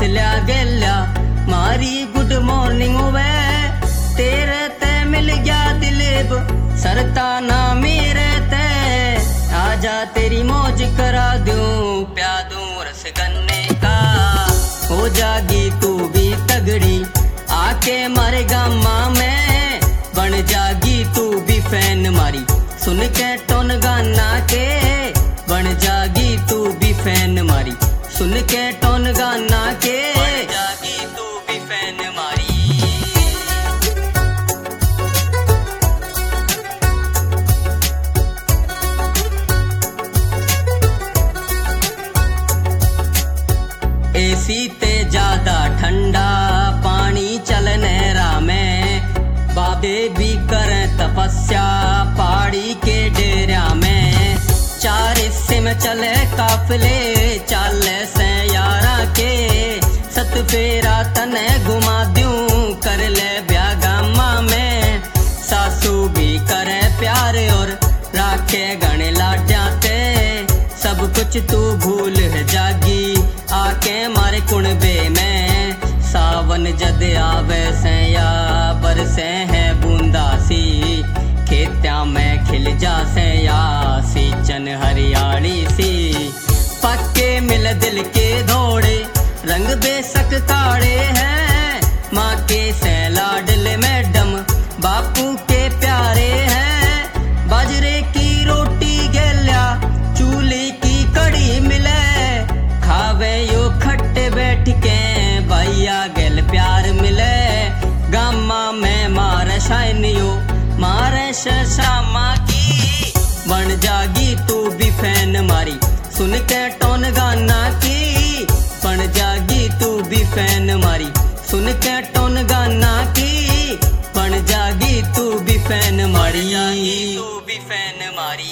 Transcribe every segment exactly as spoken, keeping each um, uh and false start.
लिया गेल्या मारी गुड मॉर्निंग वे तेरे ते मिल गया दिलेब सरता ना मेरे ते आजा तेरी मौज करा दूं प्या दूं रस गन्ने का हो जागी तू भी तगड़ी आके मारे गामा में बन जागी तू भी फैन मारी सुन के टोन गाना के बन जागी तू भी फैन मारी सुन के टोन गाना के बन जागी तू भी फैन मारी। एसी ते ज्यादा ठंडा पानी चलने रा में बाबे भी करें तपस्या पहाड़ी के डेरा में चार हिस्से में चले काफिले चाले से यारा के सत फेरा तने घुमा दूं कर ले ब्याह गामा में सासू भी करे प्यार और राखे गणे लाड्याते सब कुछ तू भूल है जागी आके मारे कुणबे में सावन जद आवे से या बरसे है बूंदा सी खेत्या में खिल जासे या सींचन हरियाली सी पक्के मिल दिल के धोड़े रंग बेशक काड़े हैं माँ के से लाडले मैडम बापू के प्यारे हैं बाजरे की रोटी गेल्या चूल्हे की कड़ी मिले खावे यो खट्टे बैठ के भैया गेल प्यार मिले गामा में मारे शाइनियो मारे शामा की बन जागी तू भी फैन मारी सुन के टोन गाना की बन जागी तू भी फैन मारी सुन के टोन गाना की बन जागी तू भी फैन मारी तू भी फैन मारी।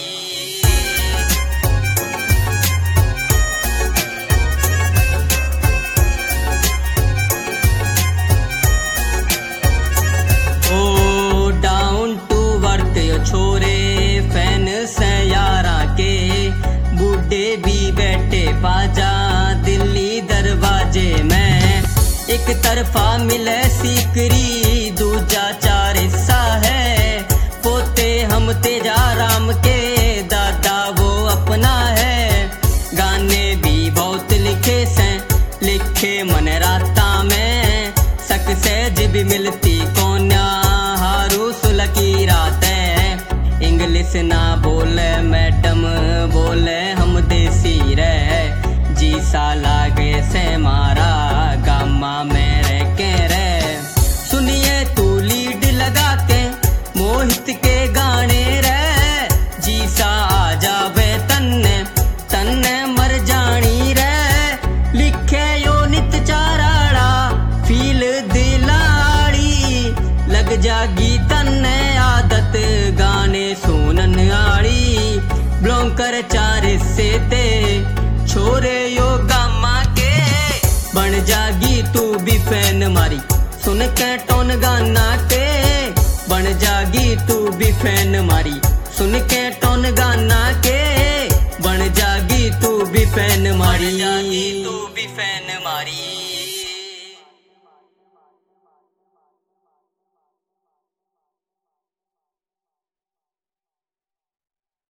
छोरे फैन से यारा के बूढ़े भी बैठे बाजा दिल्ली दरवाजे में एक तरफा मिले सीकरी दूजा चार हिस्सा है पोते हम तेजा राम के दादा वो अपना है गाने भी बहुत लिखे से लिखे मन राता में सक्सेज भी मिलती कोन्या हारू सुलकी रात इंग्लिश ना बोले मैडम बोले हम देसी रे जी सा लागे से मारा गामा में रह के रे सुनिए तू लीड लगा के मोहित के गाने रे जी सा आ जावे तन्ने तन्ने मर जानी रे लिखे यो नित चाराड़ा फील दिलाड़ी लग जागी तन्ने आदत गाने सुनन आड़ी ब्लोंग कर चार से ते छोरे यो गामा के बन जागी तू भी फैन मारी सुन के टोन गाना के बन जागी तू भी फैन मारी सुन के टोन गाना के बन जागी तू भी फैन मारी तू भी फैन मारी।